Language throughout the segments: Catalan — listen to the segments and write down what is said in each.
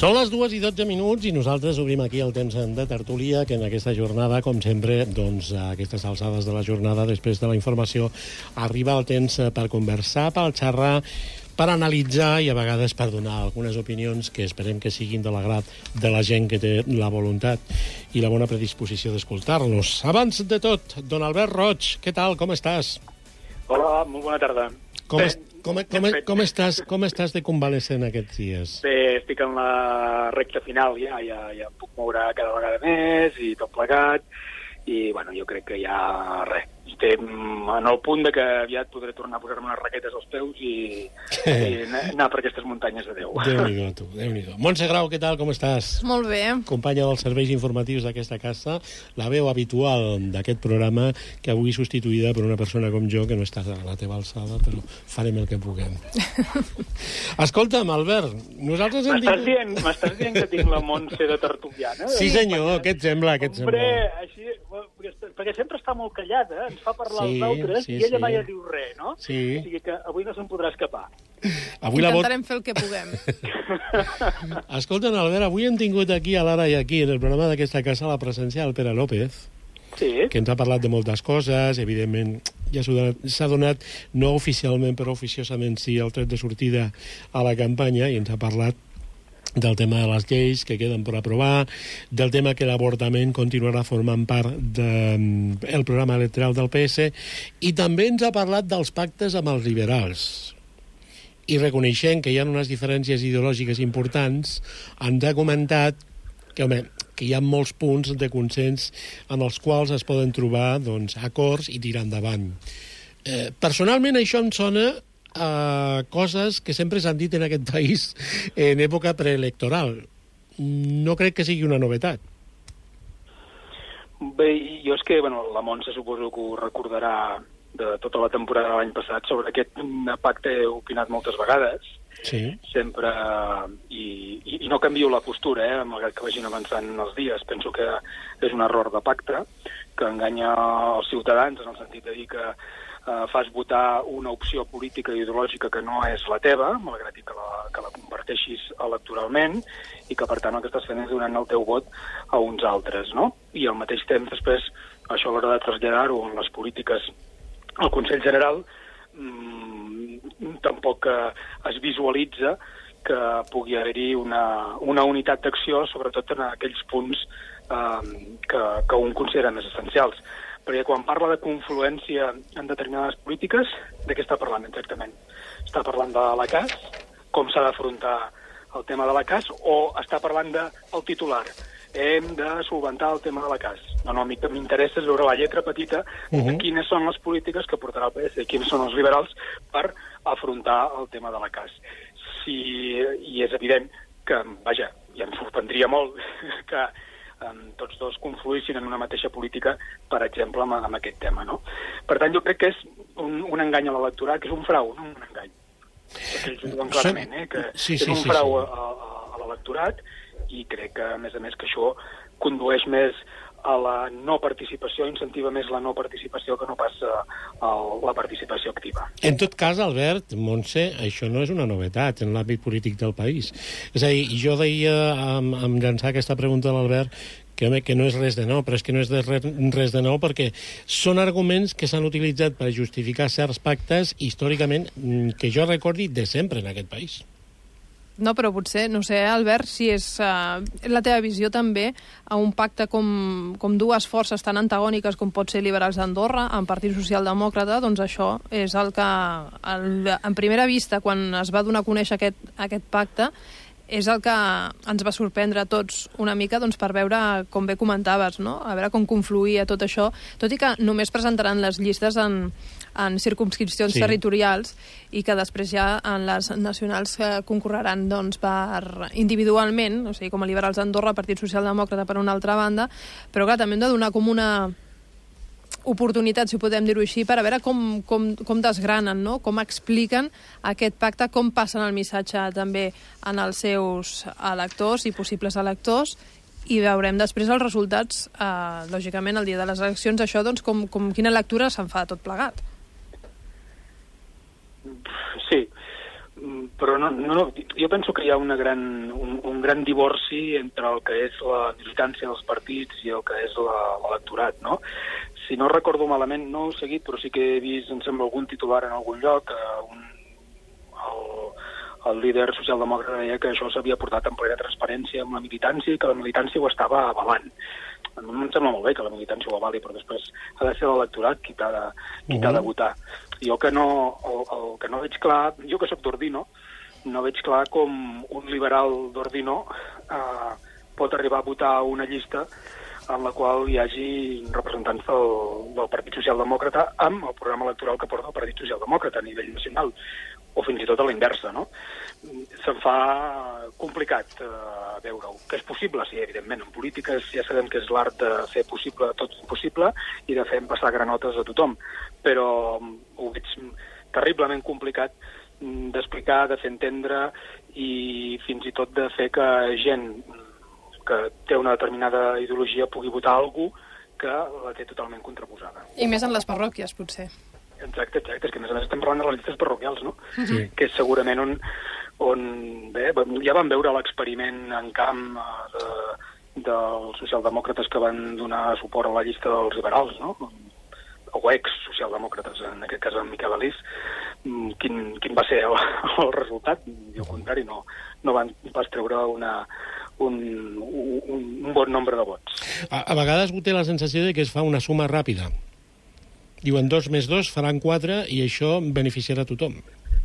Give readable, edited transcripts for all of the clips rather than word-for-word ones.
Són les 2:12 i nosaltres obrim aquí el temps de tertúlia, que en aquesta jornada, com sempre, doncs, a aquestes alçades de la jornada, després de la informació, arriba el temps per conversar, per xerrar, per analitzar i a vegades per donar algunes opinions que esperem que siguin de l'agrat de la gent que té la voluntat i la bona predisposició d'escoltar-nos. Abans de tot, don Albert Roig, què tal, com estàs? Hola, molt bona tarda. Com estàs de convalescent aquests dies? Bé, estic en la recta final, ja em puc moure cada vegada més i tot plegat, i bueno, jo crec que ja res. Estem en el punt de que aviat podré tornar a posar-me unes raquetes als peus i anar per aquestes muntanyes de Déu. Déu-n'hi-do, tu, Déu-n'hi-do. Montse Grau, què tal, com estàs? Molt bé. Companya dels serveis informatius d'aquesta casa, la veu habitual d'aquest programa, que avui substituïda per una persona com jo, que no està a la teva alçada, però farem el que puguem. Escolta'm, Albert, nosaltres hem dit... M'estàs dient que tinc la Montse de tertuliana? Sí, senyor, què et sembla? Hombre, així... Perquè sempre està molt callada, ens fa parlar els altres, i ella mai diu res, no? Sí. O sigui que avui no se'n podrà escapar. Intentarem fer el que puguem. Escolta'm, Albert, avui hem tingut aquí a l'Ara i aquí, en el programa d'aquesta casa, la presència del Pere López, que ens ha parlat de moltes coses, evidentment ja s'ha donat, no oficialment, però oficiosament sí, el tret de sortida a la campanya, i ens ha parlat del tema de les lleis que queden per aprovar, del tema que l'avortament continuarà formant part del programa electoral del PS, i també ens ha parlat dels pactes amb els liberals. I reconeixent que hi ha unes diferències ideològiques importants, ens ha comentat que, home, que hi ha molts punts de consens en els quals es poden trobar doncs, acords i tirar endavant. Personalment això em sona coses que sempre s'han dit en aquest país en època preelectoral. No crec que sigui una novetat. Bé, jo és que, la Montse suposo que ho recordarà de tota la temporada de l'any passat. Sobre aquest pacte he opinat moltes vegades. Sí. Sempre, i no canvio la postura, malgrat que vagin avançant els dies. Penso que és un error de pacte, que enganya els ciutadans en el sentit de dir que fas votar una opció política i ideològica que no és la teva, malgrat que la comparteixis electoralment, i que, per tant, el que estàs fent és donant el teu vot a uns altres, no? I al mateix temps, després, això a l'hora de traslladar-ho en les polítiques al Consell General, tampoc es visualitza que pugui haver-hi una unitat d'acció, sobretot en aquells punts que un considera més essencials. Perquè quan parla de confluència en determinades polítiques, de què està parlant exactament? Està parlant de la CAS, com s'ha d'afrontar el tema de la CAS, o està parlant del titular? Hem de solventar el tema de la CAS. No, a mi que m'interessa és veure la lletra petita de quines són les polítiques que portarà el PS, quins són els liberals per afrontar el tema de la CAS. I és evident que, vaja, ja em sorprendria molt que tots dos confluïssin en una mateixa política, per exemple, amb aquest tema, no? Per tant, jo crec que és un engany a l'electorat, que és un frau, no un engany. Perquè ells ho diuen clarament, que és un frau a l'electorat, i crec que, a més, que això condueix més a la no participació, incentiva més la no participació que no pas la participació activa. En tot cas, Albert, Montse, això no és una novetat en l'àmbit polític del país. És a dir, jo deia, en llançar aquesta pregunta a l'Albert, que no és res de nou, però és que no és res de nou perquè són arguments que s'han utilitzat per justificar certs pactes històricament que jo recordi de sempre en aquest país. No, però potser, no sé, Albert, si és la teva visió també a un pacte com dues forces tan antagòniques com pot ser Liberals d'Andorra amb Partit Socialdemòcrata, doncs això és el que, en primera vista, quan es va donar a conèixer aquest pacte, és el que ens va sorprendre a tots una mica doncs, per veure, com bé comentaves, no? A veure com confluïa tot això, tot i que només presentaran les llistes en circumscripcions territorials i que després ja en les nacionals concorreran doncs, individualment, o sigui, com a Liberals d'Andorra, Partit Socialdemòcrata per una altra banda, però clar, també hem de donar com una oportunitat, si podem dir-ho així, per a veure com desgranen, no? Com expliquen aquest pacte, com passen el missatge també en els seus electors i possibles electors, i veurem després els resultats, lògicament, el dia de les eleccions, això, doncs, quina lectura se'n fa de tot plegat. Sí, però Però jo penso que hi ha un gran divorci entre el que és la militància dels partits i el que és l'electorat, no? Si no recordo malament, no ho he seguit, però sí que he vist, em sembla, algun titular en algun lloc, el líder socialdemòcrata deia que això s'havia portat en plena transparència amb la militància i que la militància ho estava avalant. A mi em sembla molt bé que la militància ho avali, però després ha de ser l'electorat qui t'ha de votar. Jo que el que no veig clar, jo que soc d'Ordino, no veig clar com un liberal d'Ordino pot arribar a votar una llista en la qual hi hagi representants del Partit Socialdemòcrata amb el programa electoral que porta el Partit Socialdemòcrata a nivell nacional, o fins i tot a la inversa, no? Se'm fa complicat veure-ho. Que és possible, sí, evidentment. En polítiques ja sabem que és l'art de fer possible tot impossible i de fer passar granotes a tothom, però ho veig terriblement complicat d'explicar, de fer entendre i fins i tot de fer que gent que té una determinada ideologia pugui votar algú que la té totalment contraposada. I més en les parròquies, potser. Exacte, és que a més estem parlant de les llistes parroquials, no? Sí. Que és segurament on ja vam veure l'experiment en camp dels socialdemòcrates que van donar suport a la llista dels liberals, no? O ex-socialdemòcrates, en aquest cas en Miquel Alís. Quin va ser el resultat? I al contrari, no van pas treure un bon nombre de vots. A vegades ho té la sensació de que es fa una suma ràpida. Diuen 2 més 2 faran 4 i això beneficiarà a tothom.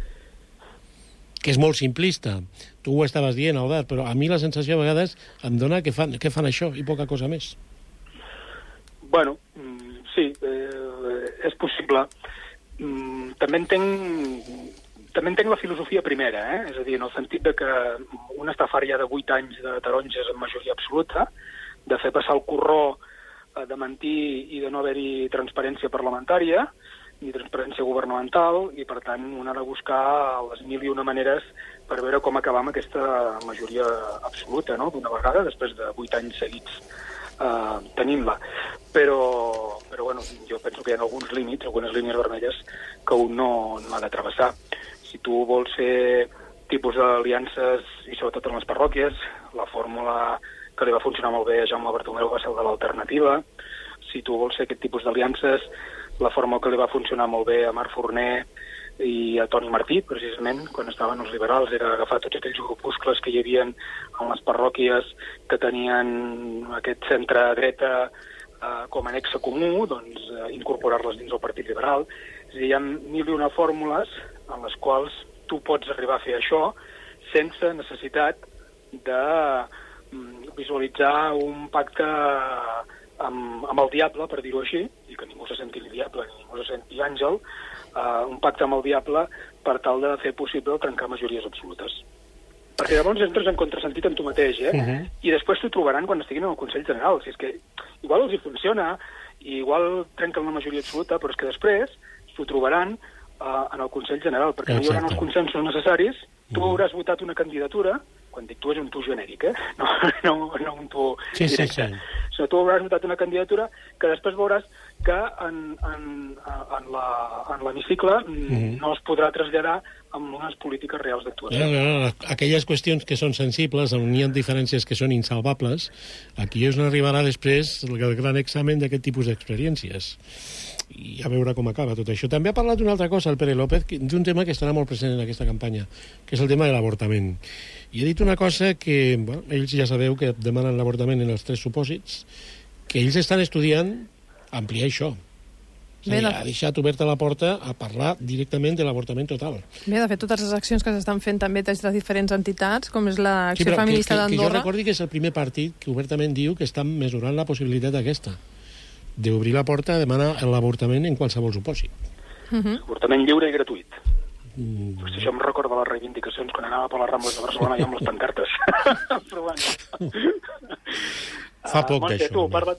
Que és molt simplista. Tu ho estaves dient, Albert, però a mi la sensació a vegades em dona que fan això i poca cosa més. Bueno, sí, és possible. També entenc la filosofia primera, és a dir, en el sentit de que un està fart ja de 8 anys de taronges en majoria absoluta, de fer passar el corró, de mentir i de no haver-hi transparència parlamentària ni transparència governamental, i per tant un ha de buscar les 1001 maneres per veure com acabar amb aquesta majoria absoluta, no?, d'una vegada, després de 8 anys seguits tenim-la. Però bueno, jo penso que hi ha alguns límits, algunes línies vermelles que un no ha de travessar. Si tu vols fer tipus d'aliances, i sobretot en les parròquies, la fórmula que li va funcionar molt bé a Jaume Bartomeu va ser el de l'alternativa. Si tu vols fer aquest tipus d'aliances, la fórmula que li va funcionar molt bé a Marc Forner i a Toni Martí, precisament, quan estaven els liberals, era agafar tots aquells grupuscles que hi havia en les parròquies que tenien aquest centre-dreta com a nexe comú, doncs incorporar-les dins del Partit Liberal. És a dir, hi ha 1001 fórmules en les quals tu pots arribar a fer això sense necessitat de visualitzar un pacte amb el diable, per dir-ho així, i que ningú se senti el diable ni ningú se senti àngel, un pacte amb el diable per tal de fer possible trencar majories absolutes. Perquè llavors entres en contrasentit en tu mateix, I després t'ho trobaran quan estiguin en el Consell General. Si és que igual els hi funciona, i igual trenquen la majoria absoluta, però és que després t'ho trobaran en el Consell General, perquè no hi haurà els consensos necessaris, tu hauràs votat una candidatura, quan dic tu és un tu genèric, no un tu directe. Sí. Tu hauràs votat una candidatura que després veuràs que en l'hemicicle no es podrà traslladar amb unes polítiques reals d'actuació. Aquelles qüestions que són sensibles, on hi ha diferències que són insalvables, aquí és on arribarà després el gran examen d'aquest tipus d'experiències. I a veure com acaba tot això. També ha parlat d'una altra cosa, el Pere López, d'un tema que estarà molt present en aquesta campanya, que és el tema de l'avortament. I ha dit una cosa que, bueno, ells ja sabeu que demanen l'avortament en els 3 supòsits, que ells estan estudiant ampliar això. Ha deixat oberta la porta a parlar directament de l'avortament total. Bé, de fet, totes les accions que s'estan fent també des de diferents entitats, com és l'Acció Feminista d'Andorra... Que jo recordi que és el primer partit que obertament diu que estan mesurant la possibilitat aquesta, d'obrir la porta a demanar l'avortament en qualsevol supòsit. Avortament lliure i gratuït. Si això em recorda les reivindicacions quan anava per les Rambles de Barcelona i amb les pancartes. Però bueno... Fa poc d'això. Tu, parla tu, que jo he parlat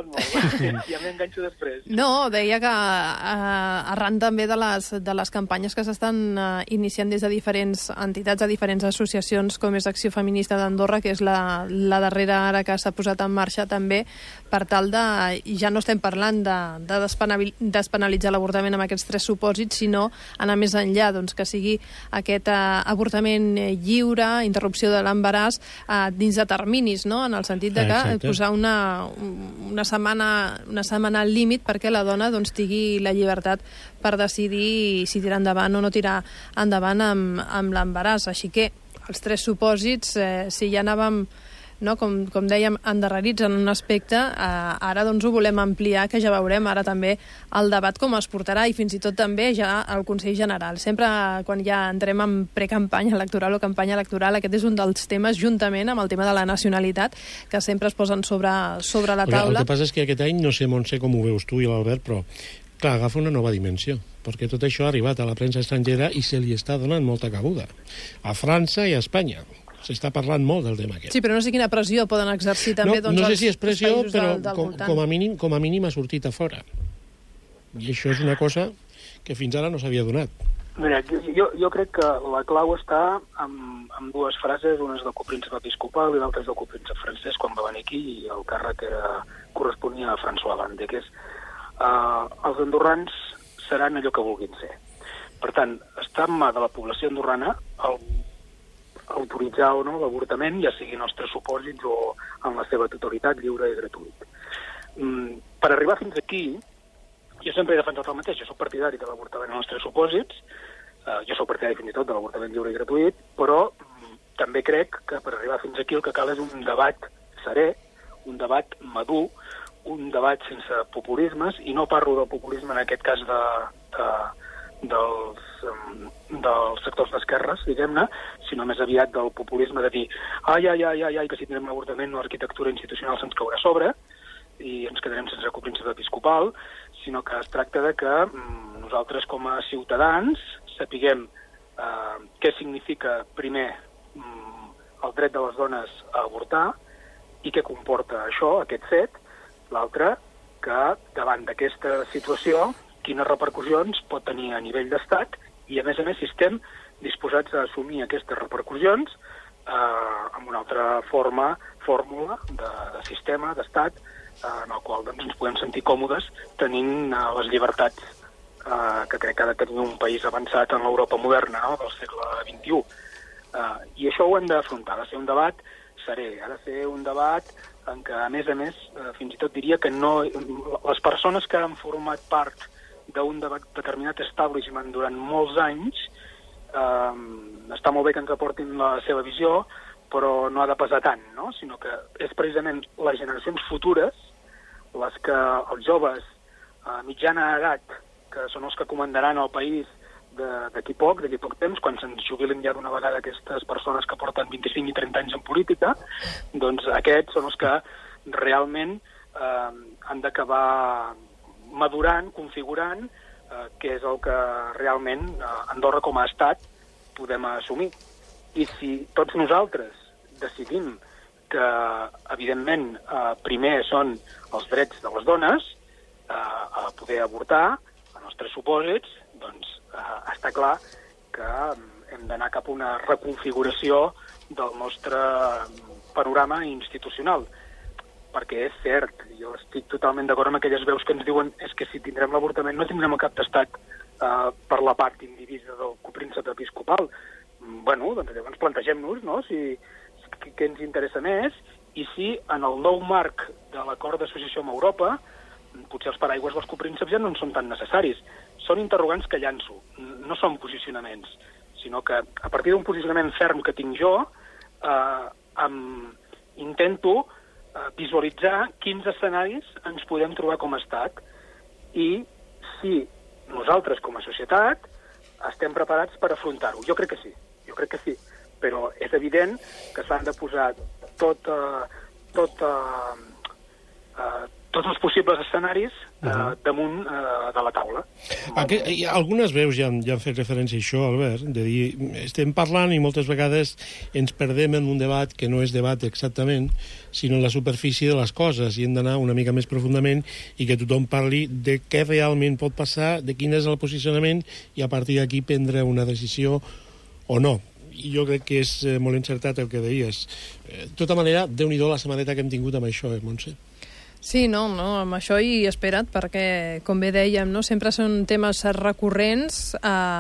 molt. Ja m'enganxo després. No, deia que arran també de les campanyes que s'estan iniciant des de diferents entitats, de diferents associacions, com és Acció Feminista d'Andorra, que és la darrera ara que s'ha posat en marxa també, per tal de, ja no estem parlant de despenalitzar l'avortament amb aquests 3 supòsits, sinó anar més enllà, doncs que sigui aquest avortament lliure, interrupció de l'embaràs, dins de terminis, no? En el sentit de que posar una setmana al límit perquè la dona doncs tingui la llibertat per decidir si tirar endavant o no tirar endavant amb l'embaràs. Així que els 3 supòsits, si ja anàvem, no, com dèiem, endarrerits en un aspecte, ara doncs ho volem ampliar, que ja veurem ara també el debat com es portarà i fins i tot també ja el Consell General. Sempre quan ja entrem en precampanya electoral o campanya electoral, aquest és un dels temes, juntament amb el tema de la nacionalitat, que sempre es posen sobre la taula. El que passa és que aquest any, no sé, Montse, com ho veus tu i l'Albert, però clar, agafa una nova dimensió, perquè tot això ha arribat a la premsa estrangera i se li està donant molta cabuda. A França i a Espanya. S'està parlant molt del tema aquest. Sí, però no sé quina pressió poden exercir també no sé si és pressió, però com a mínim ha sortit a fora. I això és una cosa que fins ara no s'havia donat. Mira, jo crec que la clau està amb 2 frases, una és del copríncep episcopal i l'altra és del copríncep francès quan va venir aquí i el càrrec corresponia a François Hollande, que és els andorrans seran allò que vulguin ser. Per tant, està en mà de la població andorrana autoritzar o no l'avortament, ja sigui en els 3 supòsits o en la seva totalitat lliure i gratuït. Per arribar fins aquí, jo sempre he defensat el mateix, jo soc partidari de l'avortament en els 3 supòsits, jo soc partidari fins i tot de l'avortament lliure i gratuït, però també crec que per arribar fins aquí el que cal és un debat serè, un debat madur, un debat sense populismes, i no parlo del populisme en aquest cas dels sectors d'esquerres, diguem-ne, sinó més aviat del populisme de dir ai, que si tindrem l'avortament l'arquitectura institucional se'ns caurà a sobre i ens quedarem sense copríncep episcopal, sinó que es tracta de que nosaltres com a ciutadans sapiguem què significa primer el dret de les dones a avortar i què comporta això, aquest fet, l'altre, que davant d'aquesta situació quines repercussions pot tenir a nivell d'estat i, a més, si estem disposats a assumir aquestes repercussions amb una altra fórmula de sistema, d'estat, en el qual doncs, ens podem sentir còmodes tenint les llibertats que crec que ha de tenir un país avançat en l'Europa moderna, no?, del segle XXI. I això ho hem d'afrontar, ha de ser un debat serè, ha de ser un debat en què, a més, fins i tot diria que no, les persones que han format part d'un determinat establishment durant molts anys, està molt bé que ens aportin la seva visió, però no ha de pesar tant, no? Sinó que és precisament les generacions futures, les que els joves a mitjana edat, que són els que comandaran el país d'aquí poc temps, quan se'ns jubilen ja d'una vegada aquestes persones que porten 25 i 30 anys en política, doncs aquests són els que realment han d'acabar madurant, configurant, què és el que realment Andorra com a estat podem assumir. I si tots nosaltres decidim que, evidentment, primer són els drets de les dones a poder avortar, en els 3 supòsits, doncs està clar que hem d'anar cap a una reconfiguració del nostre panorama institucional. Perquè és cert, jo estic totalment d'acord amb aquelles veus que ens diuen és que si tindrem l'avortament no tindrem el cap d'estat per la part indivisa del copríncep episcopal. Bueno, doncs llavors plantegem-nos, no?, què ens interessa més i si en el nou marc de l'acord d'associació amb Europa potser els paraigües dels coprinceps ja no en són tan necessaris. Són interrogants que llanço, no són posicionaments, sinó que a partir d'un posicionament ferm que tinc jo intento visualitzar quins escenaris ens podem trobar com a estat i si nosaltres com a societat estem preparats per afrontar-ho. Jo crec que sí, però és evident que s'han de posar tots els possibles escenaris damunt de la taula. Algunes veus ja han fet referència a això, Albert, de dir, estem parlant i moltes vegades ens perdem en un debat que no és debat exactament, sinó en la superfície de les coses, i hem d'anar una mica més profundament i que tothom parli de què realment pot passar, de quin és el posicionament, i a partir d'aquí prendre una decisió o no. I jo crec que és molt encertat el que deies. De tota manera, Déu-n'hi-do la setmaneta que hem tingut amb això, Montse? Sí, no, amb això hi he esperat, perquè, com bé dèiem, no, sempre són temes recurrents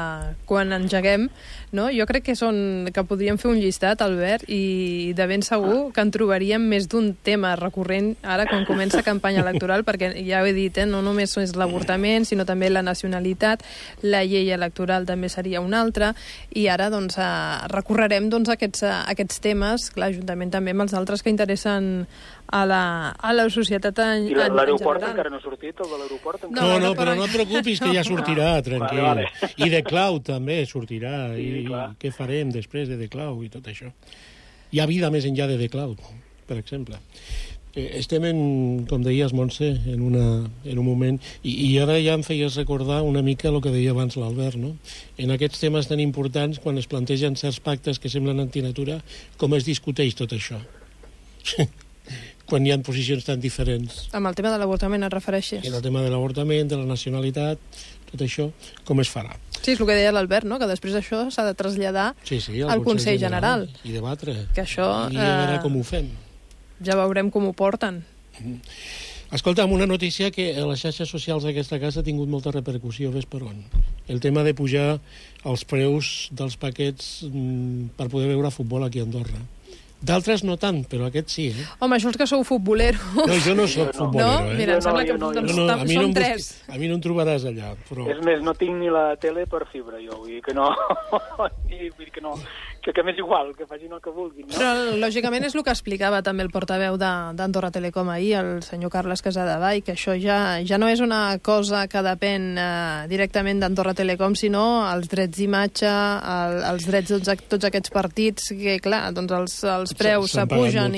quan engeguem, no? Jo crec que podríem fer un llistat, Albert, i de ben segur que en trobaríem més d'un tema recurrent ara quan comença campanya electoral, perquè ja ho he dit, no només és l'avortament, sinó també la nacionalitat, la llei electoral també seria una altra, i ara doncs recorrerem aquests temes, clar, juntament també amb els altres que interessen a la societat en general. I l'aeroport encara no ha sortit, el de l'aeroport? No, però no et preocupis, que ja sortirà, tranquil. Vale. I The Cloud també sortirà, i què farem després de The Cloud i tot això. Hi ha vida més enllà de The Cloud, per exemple. Estem, com deies, Montse, en un moment, i ara ja em feies recordar una mica el que deia abans l'Albert, no? En aquests temes tan importants, quan es plantegen certs pactes que semblen antinatura, com es discuteix tot això? Quan hi ha posicions tan diferents. Amb el tema de l'avortament et refereixes? En el tema de l'avortament, de la nacionalitat, tot això, com es farà? Sí, és el que deia l'Albert, no? Que després això s'ha de traslladar al Consell General. I debatre. Que això, I a veure com ho fem. Ja veurem com ho porten. Escolta, una notícia que a les xarxes socials d'aquesta casa ha tingut molta repercussió, ves per on. El tema de pujar els preus dels paquets per poder veure futbol aquí a Andorra. D'altres no tant, però aquest sí, Home, això és que sou futbolero. No, jo no soc futbolero, No? Mira, em sembla que som tres. A mi no em trobaràs allà, però... És més, no tinc ni la tele per fibra, jo, vull dir que no... vull dir que no... Que m'és igual, que facin el que vulguin, no? Però, lògicament, és el que explicava també el portaveu d'Andorra Telecom ahir, el senyor Carles Casadevall, que això ja no és una cosa que depèn directament d'Andorra Telecom, sinó els drets d'imatge, els drets de tots aquests partits, que, clar, doncs els preus s'apugen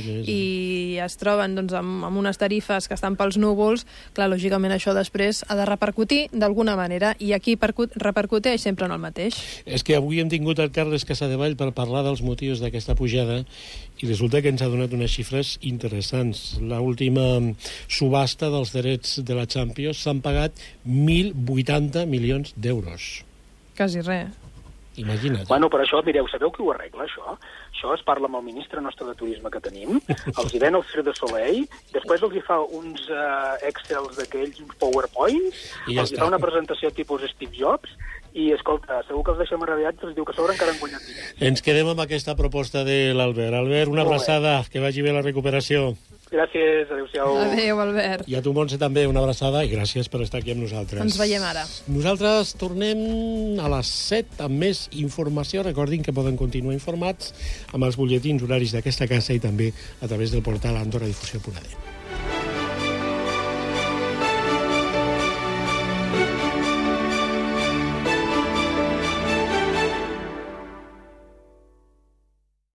i es troben doncs, amb unes tarifes que estan pels núvols. Clar, lògicament, això després ha de repercutir d'alguna manera, i aquí repercuteix sempre en el mateix. És que avui hem tingut el Carles Casadevall per parlar dels motius d'aquesta pujada, i resulta que ens ha donat unes xifres interessants. L'última subhasta dels drets de la Champions s'han pagat 1.080 milions d'euros. Quasi res. Imagina't. Bueno, per això, mireu, sabeu qui ho arregla, això? Això es parla amb el ministre nostre de turisme que tenim, els hi ven el Cirque du Soleil, després els hi fa uns Excels d'aquells, uns PowerPoints, els hi fa una presentació tipus Steve Jobs, i, escolta, segur que els deixem meraviats, els diu que s'haurà encara enguanyat diners. Ens quedem amb aquesta proposta de l'Albert. Albert, una abraçada, que vagi bé la recuperació. Gràcies, adéu-siau. Adéu, Albert. I a tu, Montse, també una abraçada, i gràcies per estar aquí amb nosaltres. Ens veiem ara. Nosaltres tornem a les 7 amb més informació. Recordin que poden continuar informats amb els butlletins horaris d'aquesta casa i també a través del portal andorradifusió.net.